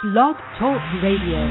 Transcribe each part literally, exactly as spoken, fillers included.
Blog Talk Radio.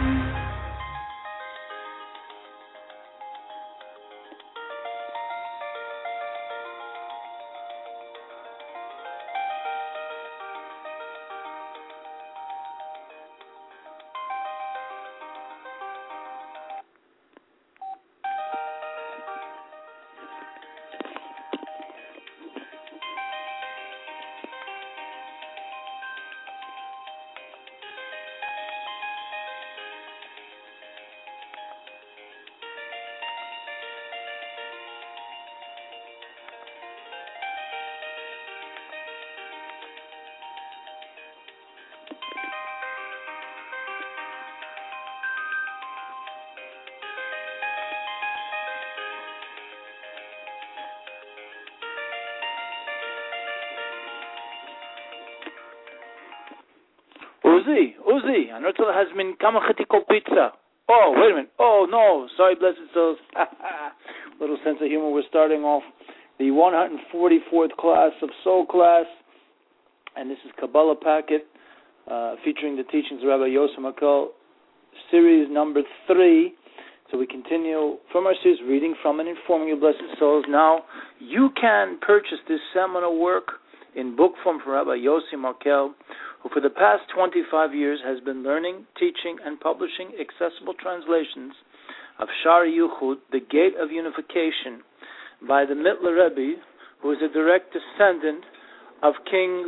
Uzi, Uzi, Anotla has been Kamachitiko pizza. Oh, wait a minute. Oh, no. Sorry, blessed souls. Little sense of humor. We're starting off the one hundred forty-fourth class of Soul Class, and this is Kabbalah Packet, uh, featuring the teachings of Rabbi Yosef Makel, series number three. So we continue from our series, reading from and informing you, blessed souls. Now, you can purchase this seminal work in book form from Rabbi Yossi Markel, who for the past twenty-five years has been learning, teaching, and publishing accessible translations of Shar Yuchud, the Gate of Unification, by the Mittler Rebbe, who is a direct descendant of Kings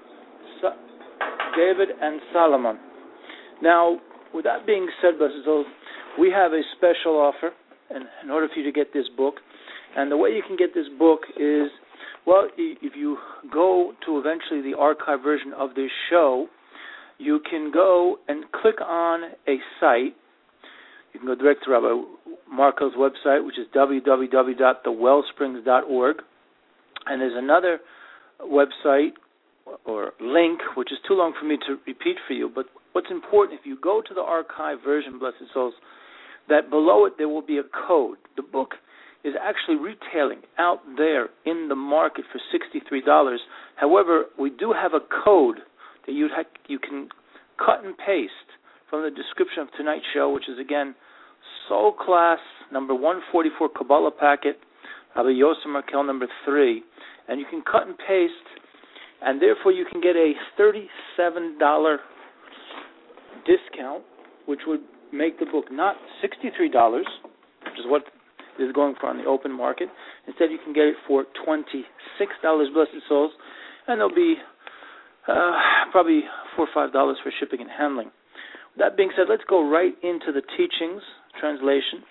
David and Solomon. Now, with that being said, blessed souls, we have a special offer in, in order for you to get this book. And the way you can get this book is, well, if you go to eventually the archive version of this show, you can go and click on a site. You can go direct to Rabbi Markel's website, which is w w w dot the wellsprings dot org. And there's another website or link, which is too long for me to repeat for you. But what's important, if you go to the archive version, blessed souls, that below it there will be a code. The book is actually retailing out there in the market for sixty-three dollars. However, we do have a code that you ha- you can cut and paste from the description of tonight's show, which is, again, Soul Class number one forty-four Kabbalah Packet, Rabbi Yosef Markel number three. And you can cut and paste, and therefore you can get a thirty-seven dollars discount, which would make the book not sixty-three dollars, which is what is going for on the open market. Instead, you can get it for twenty-six dollars, blessed souls, and there'll be uh, probably four or five dollars for shipping and handling. With that being said, let's go right into the teachings translation.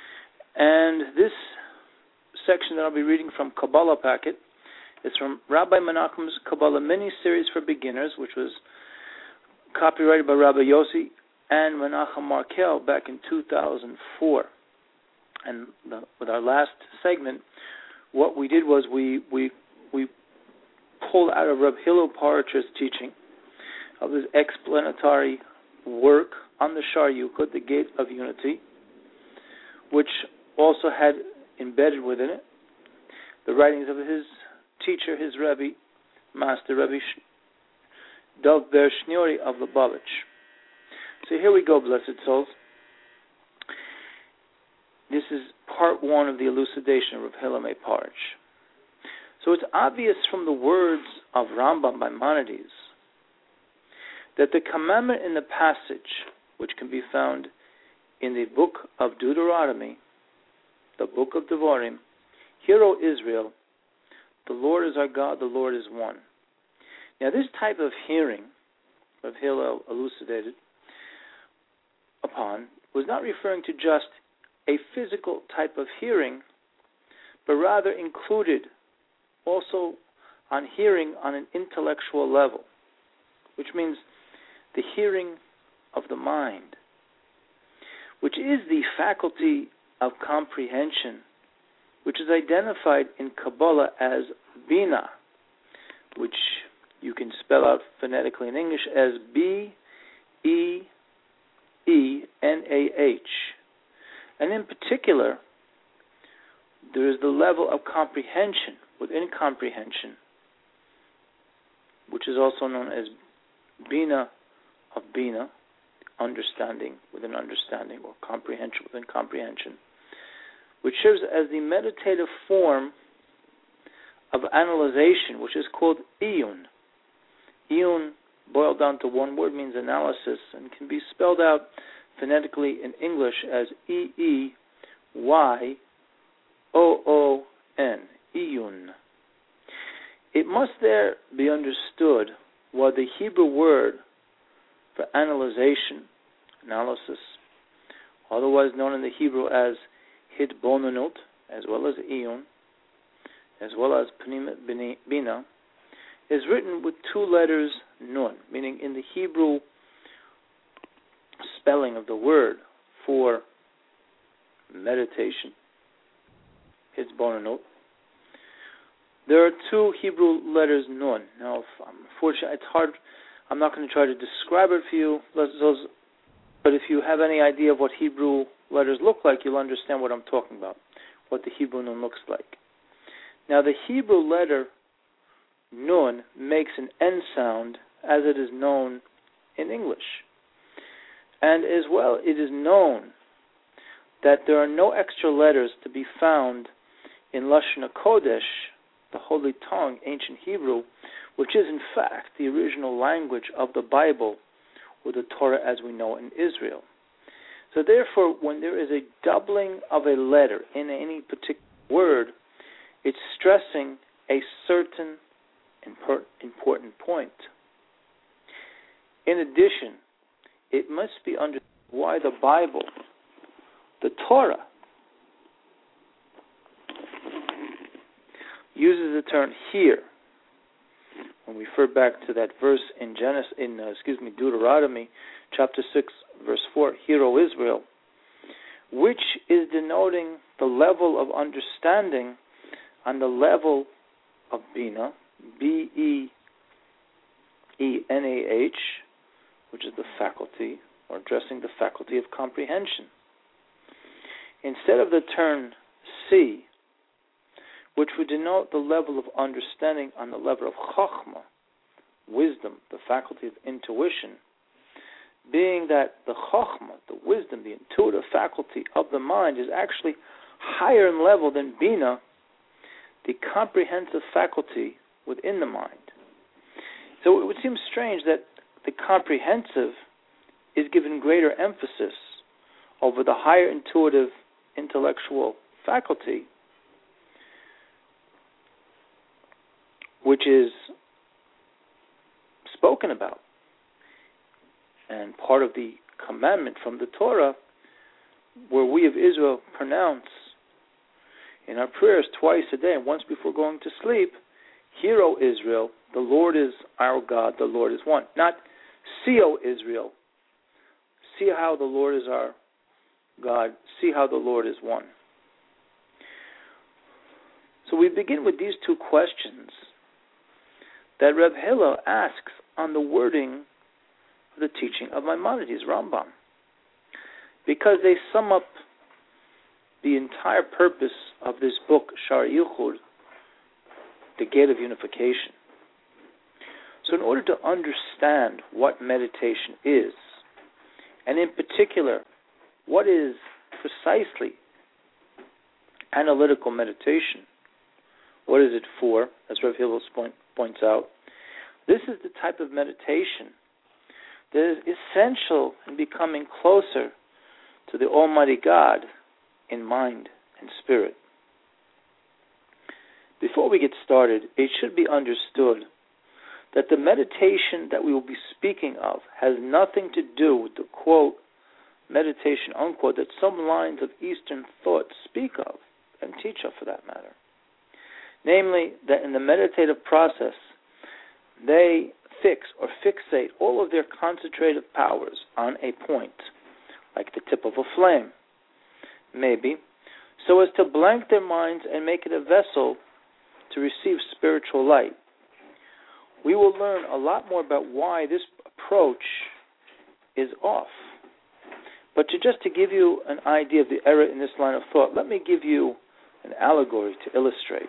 And this section that I'll be reading from Kabbalah Packet is from Rabbi Menachem's Kabbalah mini-series for beginners, which was copyrighted by Rabbi Yossi and Menachem Markel back in two thousand four. And the, with our last segment, what we did was we we we pulled out of Reb Hillel Parcher's teaching of his explanatory work on the Shar Yuchud, the Gate of Unity, which also had embedded within it the writings of his teacher, his Rebbe, Master Rebbe Dov Ber Shneuri of Lubavitch. So here we go, blessed souls. This is part one of the elucidation of Rav Hillel Parch. So it's obvious from the words of Rambam Maimonides that the commandment in the passage, which can be found in the book of Deuteronomy, the book of Devarim, Hear, O Israel, the Lord is our God, the Lord is one. Now this type of hearing, Rav Hillel elucidated upon, was not referring to just a physical type of hearing, but rather included also on hearing on an intellectual level, which means the hearing of the mind, which is the faculty of comprehension, which is identified in Kabbalah as Bina, which you can spell out phonetically in English as B E E N A H. And in particular, there is the level of comprehension within comprehension, which is also known as Bina of Bina, understanding within understanding, or comprehension within comprehension, which serves as the meditative form of analyzation, which is called iyun. Iyun, boiled down to one word, means analysis, and can be spelled out phonetically in English as E E Y O O N, iyun. It must there be understood what the Hebrew word for analyzation, analysis, otherwise known in the Hebrew as hitbonenut, as well as iyun, as well as pnimat bina, is written with two letters nun, meaning in the Hebrew spelling of the word for meditation, hitbonenut, there are two Hebrew letters nun. Now, unfortunately, it's hard. I'm not going to try to describe it for you, but if you have any idea of what Hebrew letters look like, you'll understand what I'm talking about, what the Hebrew nun looks like. Now, the Hebrew letter nun makes an N sound as it is known in English. And as well, it is known that there are no extra letters to be found in Lashon HaKodesh, the Holy Tongue, ancient Hebrew, which is in fact the original language of the Bible, or the Torah as we know it in Israel. So therefore, when there is a doubling of a letter in any particular word, it's stressing a certain important point. In addition, it must be understood why the Bible, the Torah, uses the term "hear" when we refer back to that verse in Genesis, in uh, excuse me, Deuteronomy, chapter six, verse four. "Hear, O Israel," which is denoting the level of understanding on the level of Bina, B E E N A H, which is the faculty, or addressing the faculty of comprehension. Instead of the term "see," which would denote the level of understanding on the level of Chokhmah, wisdom, the faculty of intuition, being that the Chokhmah, the wisdom, the intuitive faculty of the mind is actually higher in level than Bina, the comprehensive faculty within the mind. So it would seem strange that the comprehensive is given greater emphasis over the higher intuitive intellectual faculty, which is spoken about. And part of the commandment from the Torah, where we of Israel pronounce in our prayers twice a day and once before going to sleep, "Hear, O Israel, the Lord is our God, the Lord is one." Not "See, O Israel, see how the Lord is our God, see how the Lord is one." So we begin with these two questions that Reb Hillel asks on the wording of the teaching of Maimonides, Rambam, because they sum up the entire purpose of this book, Sha'ar Yichud, the Gate of Unification. So in order to understand what meditation is, and in particular, what is precisely analytical meditation, what is it for, as Rev Hillel point, points out, this is the type of meditation that is essential in becoming closer to the Almighty God in mind and spirit. Before we get started, it should be understood that the meditation that we will be speaking of has nothing to do with the, quote, meditation, unquote, that some lines of Eastern thought speak of, and teach of for that matter. Namely, that in the meditative process, they fix or fixate all of their concentrative powers on a point, like the tip of a flame, maybe, so as to blank their minds and make it a vessel to receive spiritual light. We will learn a lot more about why this approach is off. But to just to give you an idea of the error in this line of thought, let me give you an allegory to illustrate.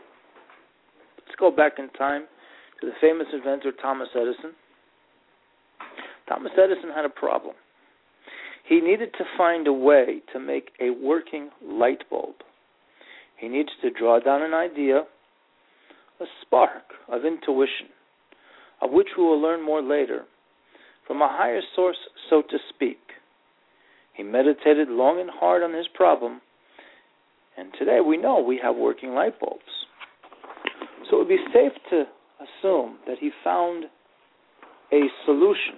Let's go back in time to the famous inventor Thomas Edison. Thomas Edison had a problem. He needed to find a way to make a working light bulb. He needed to draw down an idea, a spark of intuition, of which we will learn more later, from a higher source, so to speak. He meditated long and hard on his problem, and today we know we have working light bulbs. So it would be safe to assume that he found a solution.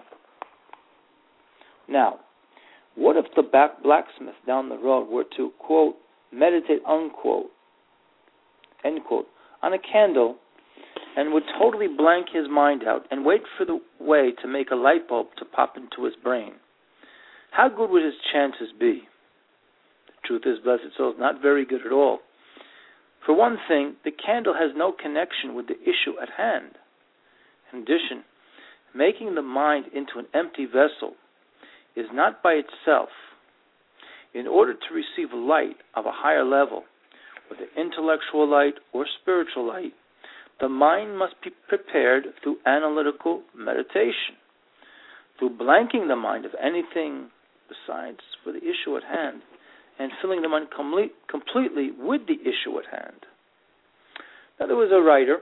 Now, what if the blacksmith down the road were to, quote, meditate, unquote, end quote, on a candle and would totally blank his mind out and wait for the way to make a light bulb to pop into his brain? How good would his chances be? The truth is, blessed souls, not very good at all. For one thing, the candle has no connection with the issue at hand. In addition, making the mind into an empty vessel is not by itself. In order to receive light of a higher level, whether intellectual light or spiritual light, the mind must be prepared through analytical meditation, through blanking the mind of anything besides for the issue at hand, and filling the mind complete, completely with the issue at hand. Now, there was a writer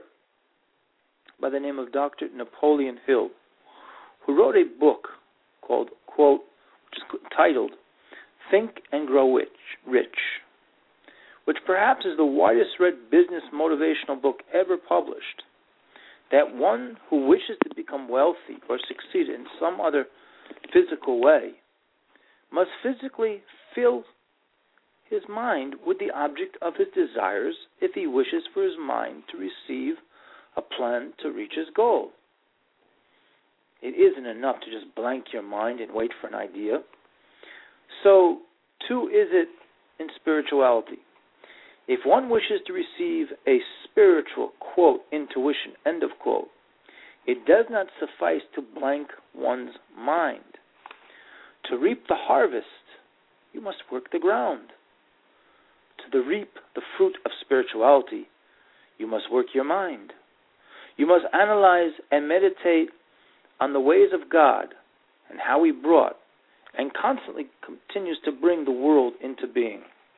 by the name of Doctor Napoleon Hill who wrote a book called, quote, which is titled Think and Grow Rich, Rich, which perhaps is the widest read business motivational book ever published. That one who wishes to become wealthy or succeed in some other physical way must physically fill his mind with the object of his desires if he wishes for his mind to receive a plan to reach his goal. It isn't enough to just blank your mind and wait for an idea. So, too is it in spirituality. If one wishes to receive a spiritual, quote, intuition, end of quote, it does not suffice to blank one's mind. To reap the harvest, you must work the ground. To the reap the fruit of spirituality, you must work your mind. You must analyze and meditate on the ways of God and how He brought and constantly continues to bring the world into being.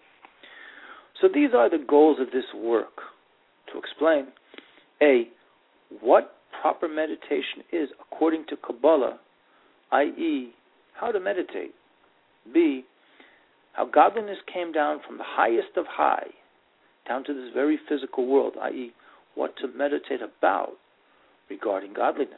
So these are the goals of this work. To explain, A, what proper meditation is according to Kabbalah, that is, how to meditate. B, how godliness came down from the highest of high down to this very physical world, that is, what to meditate about regarding godliness.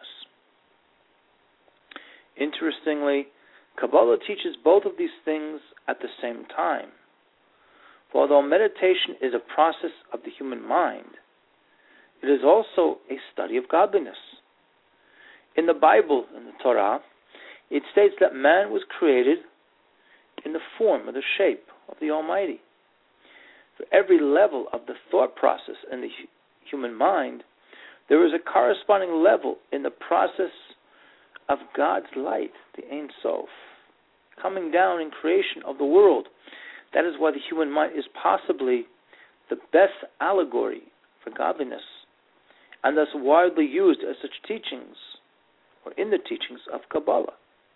Interestingly, Kabbalah teaches both of these things at the same time. For although meditation is a process of the human mind, it is also a study of godliness. In the Bible, in the Torah, it states that man was created in the form or the shape of the Almighty. For every level of the thought process in the human mind, there is a corresponding level in the process of God's light, the Ein Sof, coming down in creation of the world. That is why the human mind is possibly the best allegory for godliness, and thus widely used as such teachings, or in the teachings of Kabbalah.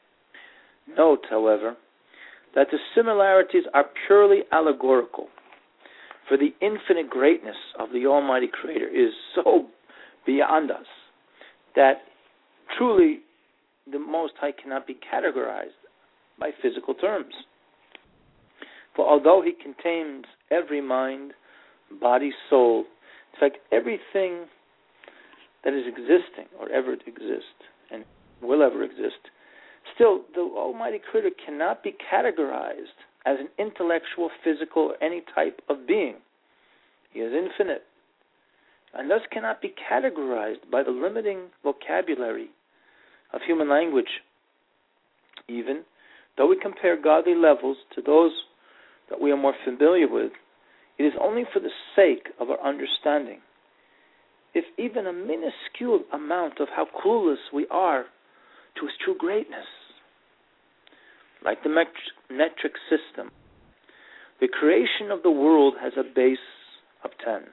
Note, however, that the similarities are purely allegorical, for the infinite greatness of the Almighty Creator is so beyond us that truly the Most High cannot be categorized by physical terms. For although He contains every mind, body, soul, in fact, everything that is existing or ever exist and will ever exist, still, the Almighty Creator cannot be categorized as an intellectual, physical, or any type of being. He is infinite, and thus cannot be categorized by the limiting vocabulary of human language. Even though we compare godly levels to those that we are more familiar with, it is only for the sake of our understanding. If even a minuscule amount of how clueless we are to His true greatness. Like the metric system, the creation of the world has a base of ten.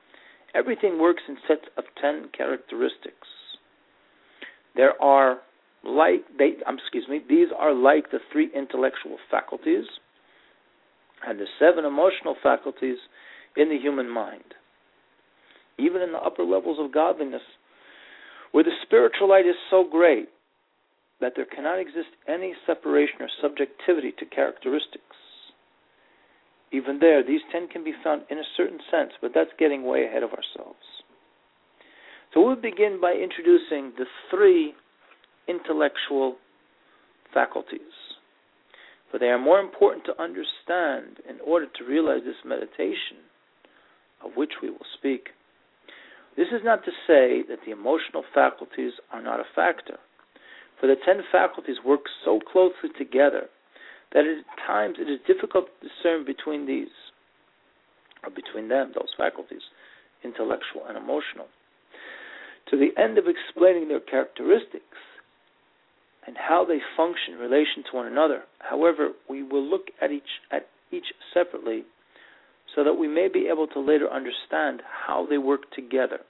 Everything works in sets of ten characteristics. There are like they, um, excuse me, these are like the three intellectual faculties and the seven emotional faculties in the human mind. Even in the upper levels of godliness, where the spiritual light is so great that there cannot exist any separation or subjectivity to characteristics. Even there, these ten can be found in a certain sense, but that's getting way ahead of ourselves. So we'll begin by introducing the three intellectual faculties, for they are more important to understand in order to realize this meditation, of which we will speak. This is not to say that the emotional faculties are not a factor, for the ten faculties work so closely together that at times it is difficult to discern between these, or between them, those faculties, intellectual and emotional, to the end of explaining their characteristics and how they function in relation to one another. However, we will look at each at each separately so that we may be able to later understand how they work together.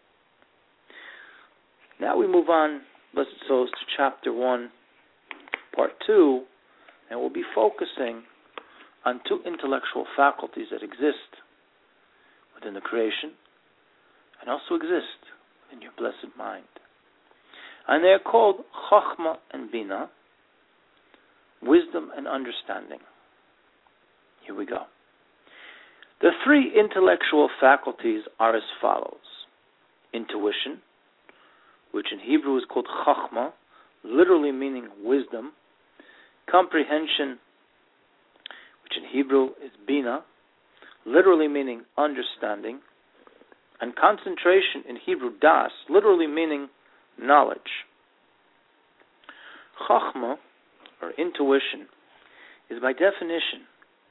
Now we move on, blessed souls, to chapter one, part two, and we'll be focusing on two intellectual faculties that exist within the creation and also exist in your blessed mind. And they are called Chochmah and Bina, wisdom and understanding. Here we go. The three intellectual faculties are as follows. Intuition, which in Hebrew is called Chochmah, literally meaning wisdom. Comprehension, which in Hebrew is Bina, literally meaning understanding. And concentration in Hebrew, Das, literally meaning knowledge. Chochmah, or intuition, is by definition,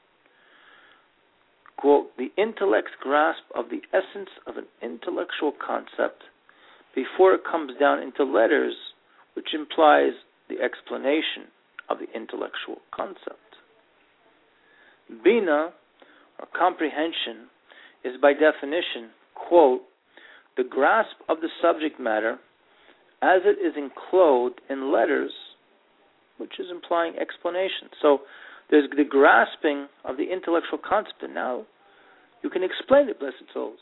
quote, the intellect's grasp of the essence of an intellectual concept before it comes down into letters, which implies the explanation of the intellectual concept. Bina, or comprehension, is by definition, quote, the grasp of the subject matter as it is enclosed in letters, which is implying explanation. So there's the grasping of the intellectual concept, and now you can explain it, blessed souls.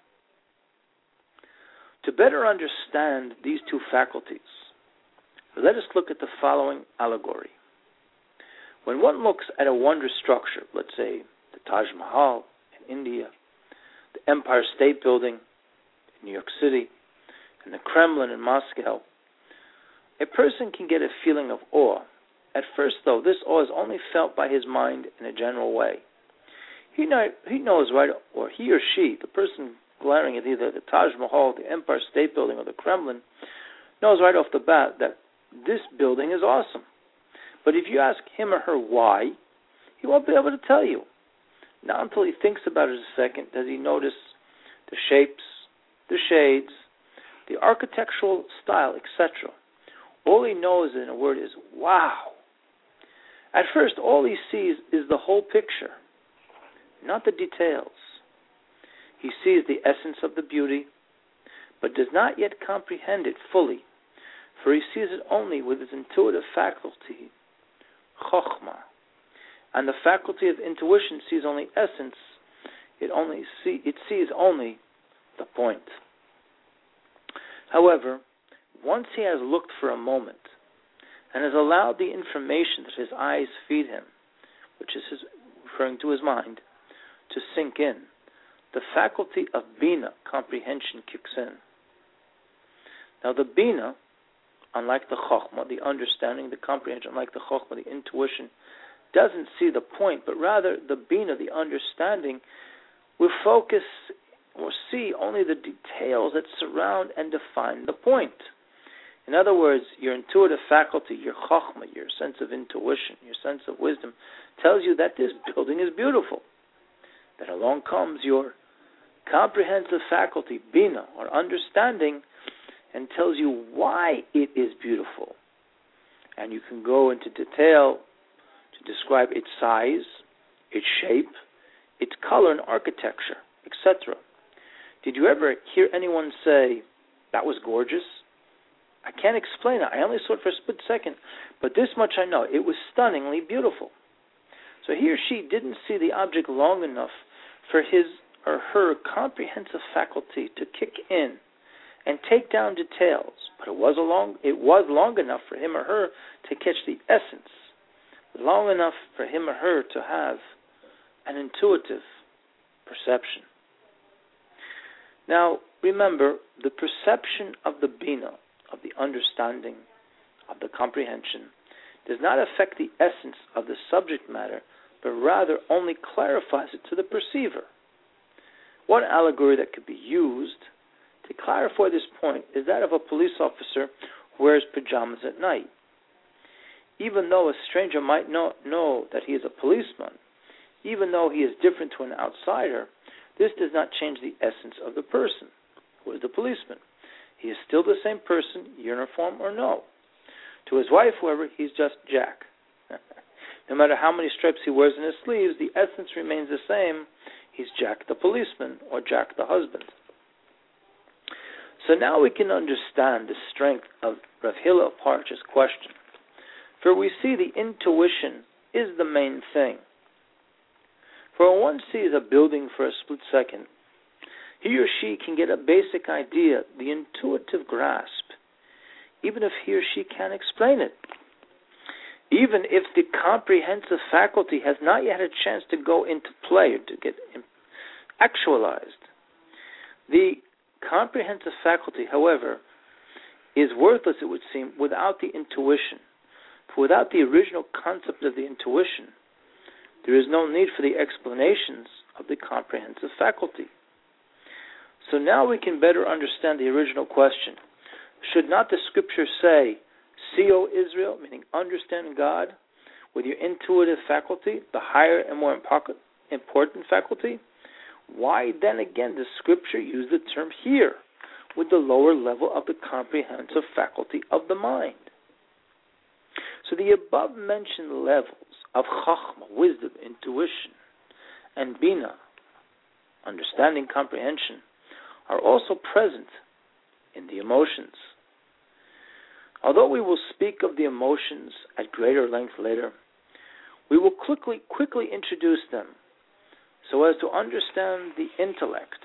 To better understand these two faculties, let us look at the following allegory. When one looks at a wondrous structure, let's say the Taj Mahal in India, the Empire State Building in New York City, and the Kremlin in Moscow, a person can get a feeling of awe. At first, though, this awe is only felt by his mind in a general way. He, know, he knows right, or he or she, the person glaring at either the Taj Mahal, the Empire State Building, or the Kremlin, knows right off the bat that this building is awesome. But if you ask him or her why, he won't be able to tell you. Not until he thinks about it a second does he notice the shapes, the shades, the architectural style, et cetera. All he knows, in a word, is wow. At first, all he sees is the whole picture, not the details. He sees the essence of the beauty, but does not yet comprehend it fully, for he sees it only with his intuitive faculty, Chochmah. And the faculty of intuition sees only essence, it only see, it sees only the point. However, once he has looked for a moment and has allowed the information that his eyes feed him, which is his, referring to his mind, to sink in, the faculty of Bina, comprehension, kicks in. Now the Bina, unlike the Chochmah, the understanding, the comprehension, unlike the Chochmah, the intuition, doesn't see the point, but rather the Bina, the understanding, will focus or see only the details that surround and define the point. In other words, your intuitive faculty, your Chochmah, your sense of intuition, your sense of wisdom, tells you that this building is beautiful. Then along comes your comprehensive faculty, Bina, or understanding, and tells you why it is beautiful. And you can go into detail to describe its size, its shape, its color and architecture, et cetera. Did you ever hear anyone say, that was gorgeous? I can't explain it. I only saw it for a split second, but this much I know. It was stunningly beautiful. So he or she didn't see the object long enough for his or her comprehensive faculty to kick in and take down details, but it was a long it was long enough for him or her to catch the essence, long enough for him or her to have an intuitive perception. Now, remember, the perception of the bina, of the understanding, of the comprehension, does not affect the essence of the subject matter, but rather only clarifies it to the perceiver. One allegory that could be used to clarify this point is that of a police officer who wears pajamas at night. Even though a stranger might not know that he is a policeman, even though he is different to an outsider, this does not change the essence of the person, who is the policeman. He is still the same person, uniform or no. To his wife, however, he's just Jack. No matter how many stripes he wears in his sleeves, the essence remains the same. He's Jack the policeman, or Jack the husband. So now we can understand the strength of Rav Hillel Parch's question. For we see the intuition is the main thing. For when one sees a building for a split second, he or she can get a basic idea, the intuitive grasp, even if he or she can't explain it. Even if the comprehensive faculty has not yet had a chance to go into play or to get actualized. The comprehensive faculty, however, is worthless, it would seem, without the intuition. For without the original concept of the intuition, there is no need for the explanations of the comprehensive faculty. So now we can better understand the original question. Should not the scripture say, "See, O Israel," meaning understand God with your intuitive faculty, the higher and more important faculty? Why then again does scripture use the term here with the lower level of the comprehensive faculty of the mind? So the above mentioned levels of chachma, wisdom, intuition, and bina, understanding, comprehension, are also present in the emotions. Although we will speak of the emotions at greater length later, we will quickly quickly introduce them so as to understand the intellect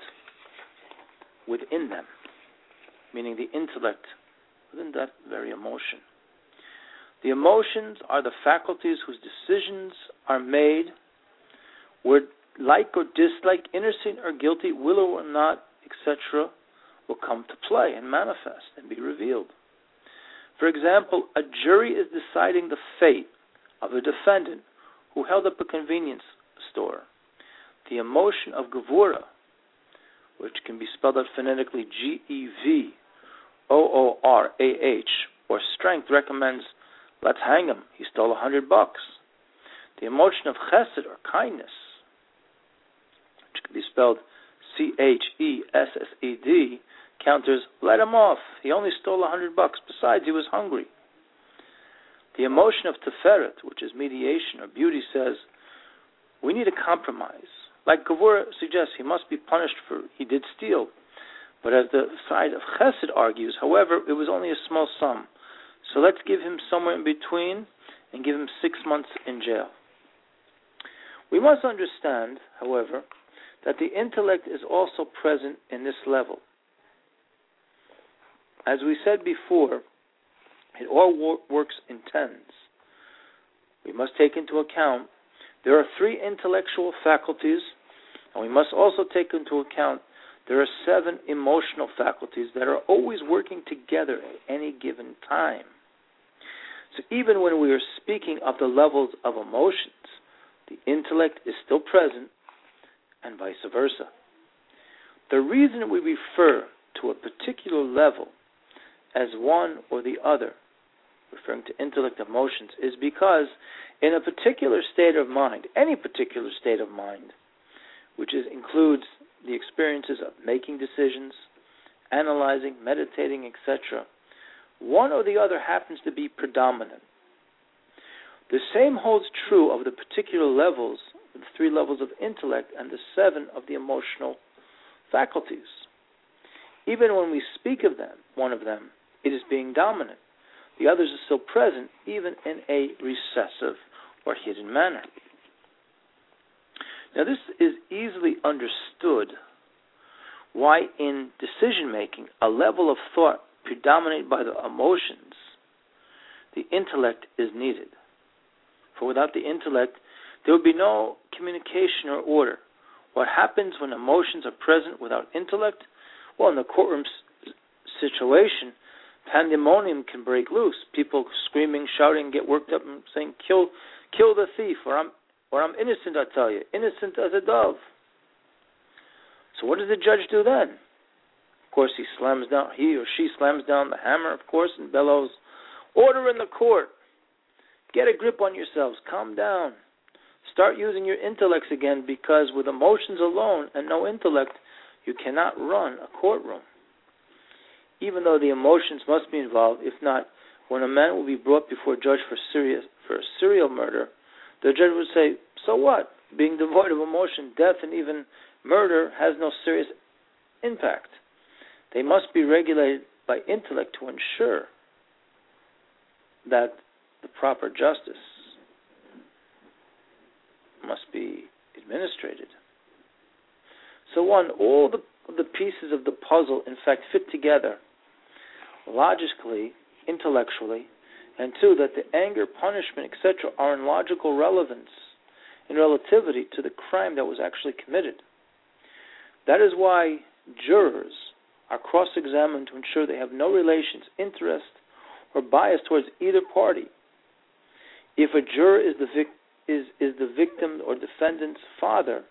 within them, meaning the intellect within that very emotion. The emotions are the faculties whose decisions are made where like or dislike, innocent or guilty, will or not, et cetera, will come to play and manifest and be revealed. For example, a jury is deciding the fate of a defendant who held up a convenience store. The emotion of gevura, which can be spelled out phonetically G E V O O R A H, or strength, recommends, let's hang him, he stole a hundred bucks. The emotion of chesed, or kindness, which can be spelled C H E S S E D, counters, let him off, he only stole a hundred bucks, besides he was hungry. The emotion of tiferet, which is mediation or beauty, says, we need a compromise. Like Gevura suggests, he must be punished for he did steal. But as the side of chesed argues, however, it was only a small sum. So let's give him somewhere in between and give him six months in jail. We must understand, however, that the intellect is also present in this level. As we said before, it all wor- works in tens. We must take into account there are three intellectual faculties, and we must also take into account there are seven emotional faculties that are always working together at any given time. So even when we are speaking of the levels of emotions, the intellect is still present, and vice versa. The reason we refer to a particular level as one or the other, referring to intellect emotions, is because in a particular state of mind, any particular state of mind, which is, includes the experiences of making decisions, analyzing, meditating, et cetera, one or the other happens to be predominant. The same holds true of the particular levels, the three levels of intellect and the seven of the emotional faculties. Even when we speak of them, one of them, it is being dominant. The others are still present, even in a recessive or hidden manner. Now, this is easily understood why in decision-making, a level of thought predominated by the emotions, the intellect is needed. For without the intellect, there would be no communication or order. What happens when emotions are present without intellect? Well, in the courtroom s- situation, pandemonium can break loose. People screaming, shouting, get worked up and saying, kill kill the thief, or I'm or I'm innocent, I tell you, innocent as a dove. So what does the judge do then? Of course, he slams down, he or she slams down the hammer, of course, and bellows, order in the court. Get a grip on yourselves. Calm down. Start using your intellects again, because with emotions alone and no intellect, you cannot run a courtroom. Even though the emotions must be involved, if not, when a man will be brought before a judge for serious for a serial murder, the judge would say, so what? Being devoid of emotion, death, and even murder has no serious impact. They must be regulated by intellect to ensure that the proper justice must be administrated. So one, all the, the pieces of the puzzle, in fact, fit together logically, intellectually, and two, that the anger, punishment, et cetera are in logical relevance, in relativity to the crime that was actually committed. That is why jurors are cross-examined to ensure they have no relations, interest, or bias towards either party. If a juror is the vic- is, is the victim or defendant's father,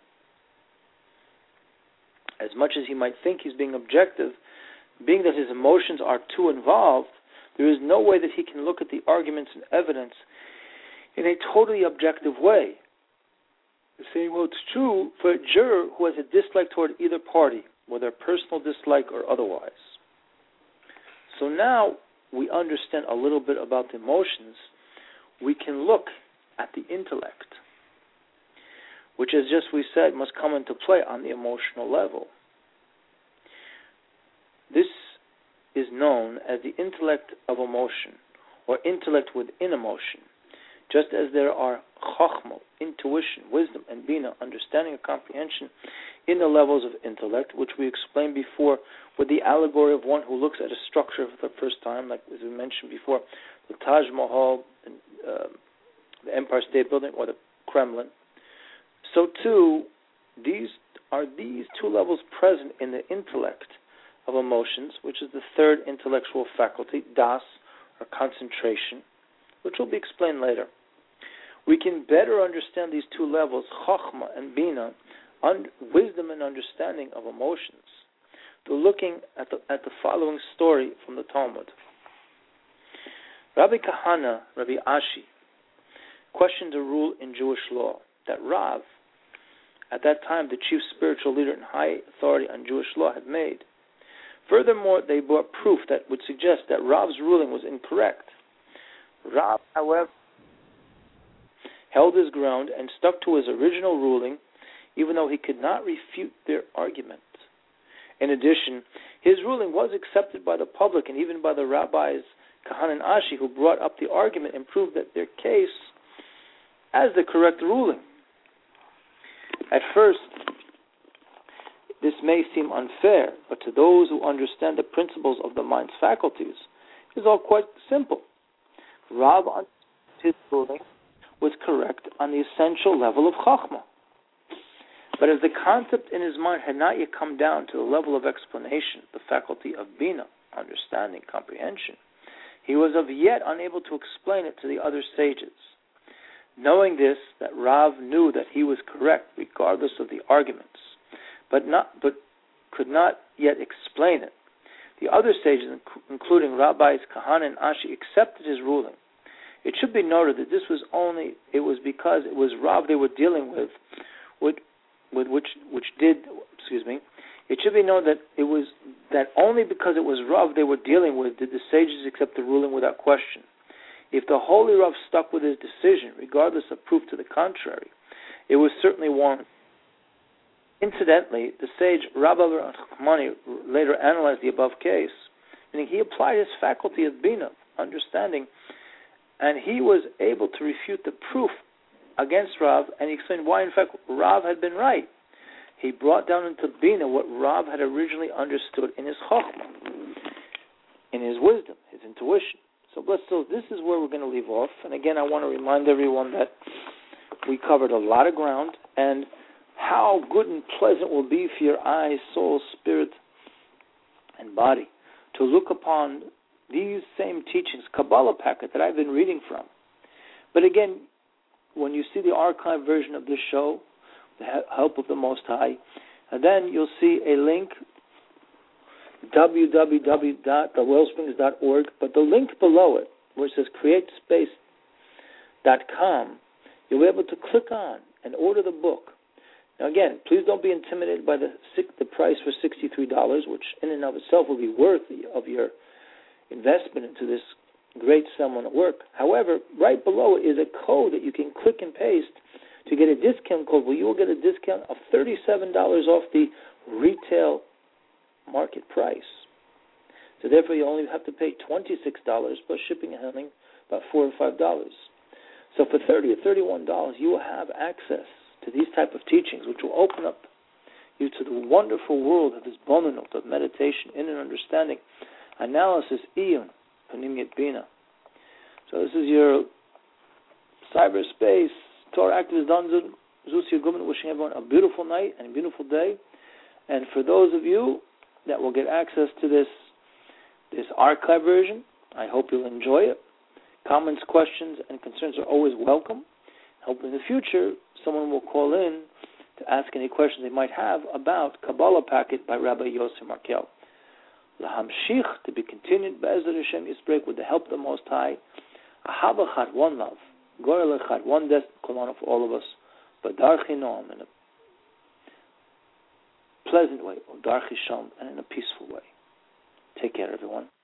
as much as he might think he's being objective, being that his emotions are too involved, there is no way that he can look at the arguments and evidence in a totally objective way. Saying, well, it's true for a juror who has a dislike toward either party, whether personal dislike or otherwise. So now we understand a little bit about the emotions. We can look at the intellect, which, as just we said, must come into play on the emotional level. This is known as the intellect of emotion, or intellect within emotion, just as there are chokhmah, intuition, wisdom, and bina, understanding and comprehension, in the levels of intellect, which we explained before with the allegory of one who looks at a structure for the first time, like as we mentioned before, the Taj Mahal, uh, the Empire State Building, or the Kremlin. So too, these are these two levels present in the intellect of emotions, which is the third intellectual faculty, das, or concentration, which will be explained later. We can better understand these two levels, chokhmah and bina, un- wisdom and understanding of emotions, through looking at the, at the following story from the Talmud. Rabbi Kahana, Rabbi Ashi, questioned a rule in Jewish law that Rav, at that time the chief spiritual leader and high authority on Jewish law, had made. Furthermore, they brought proof that would suggest that Rav's ruling was incorrect. Rav, however, held his ground and stuck to his original ruling, even though he could not refute their argument. In addition, his ruling was accepted by the public and even by the rabbis Kahan and Ashi, who brought up the argument and proved that their case as the correct ruling. At first, this may seem unfair, but to those who understand the principles of the mind's faculties, it is all quite simple. Rav, his ruling, was correct on the essential level of Chachma. But as the concept in his mind had not yet come down to the level of explanation, the faculty of Bina, understanding, comprehension, he was of yet unable to explain it to the other sages. Knowing this, that Rav knew that he was correct regardless of the arguments, but not, but could not yet explain it. The other sages, including Rabbis Kahan and Ashi, accepted his ruling. It should be noted that this was only it was because it was Rav they were dealing with, with, with which which did excuse me. It should be noted that it was that only because it was Rav they were dealing with did the sages accept the ruling without question. If the holy Rav stuck with his decision, regardless of proof to the contrary, it was certainly warranted. Incidentally, the sage Rabbi Nachmani later analyzed the above case, Meaning he applied his faculty of Bina, understanding, and he was able to refute the proof against Rav, and he explained why, in fact, Rav had been right. He brought down into Bina what Rav had originally understood in his Chokhmah, in his wisdom, his intuition. So, blessed souls, this is where we're going to leave off. And again, I want to remind everyone that we covered a lot of ground, and how good and pleasant will be for your eyes, soul, spirit, and body to look upon these same teachings, Kabbalah packet that I've been reading from. But again, when you see the archived version of this show, the help of the Most High, and then you'll see a link, w w w dot the wellsprings dot org, but the link below it, where it says create space dot com, you'll be able to click on and order the book. Now again, please don't be intimidated by the the price for sixty-three dollars, which in and of itself will be worthy of your investment into this great seminal work. However, right below it is a code that you can click and paste to get a discount code where you will get a discount of thirty-seven dollars off the retail market price. So therefore you only have to pay twenty-six dollars plus shipping and handling, about four or five dollars. So for thirty or thirty-one dollars you will have access to these type of teachings, which will open up you to the wonderful world of this bonanot, of meditation, inner understanding, analysis, iyun, panimiyat bina. So this is your cyberspace Torah activist Don Zusi Guman wishing everyone a beautiful night and a beautiful day. And for those of you that will get access to this this archive version, I hope you'll enjoy it. Comments, questions, and concerns are always welcome. Hope in the future someone will call in to ask any questions they might have about Kabbalah Packet by Rabbi Yossi Markel. Lahamshich, to be continued, Be'ezrat Hashem Yisbrek, with the help of the Most High. Ahava Chad, one love. Gorel Echad, one destiny, Kolana for all of us. But Darchi Noam, in a pleasant way, or Darchi Shalom, and in a peaceful way. Take care, everyone.